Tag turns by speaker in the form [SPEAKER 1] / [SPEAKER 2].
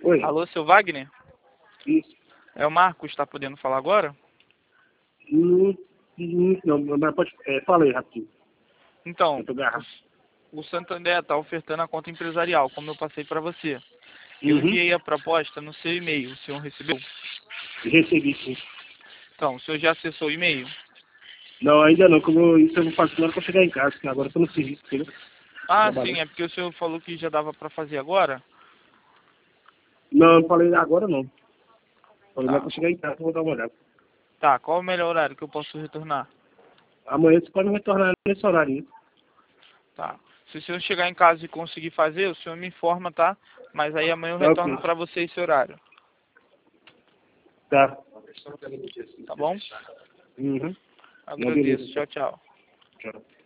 [SPEAKER 1] Oi.
[SPEAKER 2] Alô, seu Wagner?
[SPEAKER 1] Isso.
[SPEAKER 2] É o Marcos, está podendo falar agora?
[SPEAKER 1] Não, mas pode... fala aí, rapidinho.
[SPEAKER 2] Então,
[SPEAKER 1] Eu tô agarrado.
[SPEAKER 2] o Santander está ofertando a conta empresarial, como eu passei para você. Eu
[SPEAKER 1] Uhum.
[SPEAKER 2] enviei a proposta no seu e-mail, o senhor recebeu?
[SPEAKER 1] Recebi, sim.
[SPEAKER 2] Então, o senhor já acessou o e-mail?
[SPEAKER 1] Não, ainda não. Isso eu vou fazer na hora que eu chegar em casa, porque agora eu tô no serviço, entendeu?
[SPEAKER 2] Ah,
[SPEAKER 1] Trabalhando.
[SPEAKER 2] sim, é porque o senhor falou que já dava para fazer agora?
[SPEAKER 1] Não, não falei agora não. Falei na hora
[SPEAKER 2] Tá.
[SPEAKER 1] que eu chegar em casa, eu vou dar uma olhada.
[SPEAKER 2] Tá, qual é o melhor horário que eu posso retornar?
[SPEAKER 1] Amanhã você pode me retornar nesse horário aí.
[SPEAKER 2] Tá. Se o senhor chegar em casa e conseguir fazer, o senhor me informa, tá? Mas aí amanhã eu
[SPEAKER 1] Tá ok.
[SPEAKER 2] retorno para você esse horário.
[SPEAKER 1] Tá.
[SPEAKER 2] Tá bom?
[SPEAKER 1] Uhum. Não,
[SPEAKER 2] Agradeço.
[SPEAKER 1] beleza.
[SPEAKER 2] Tchau, tchau.
[SPEAKER 1] Tchau.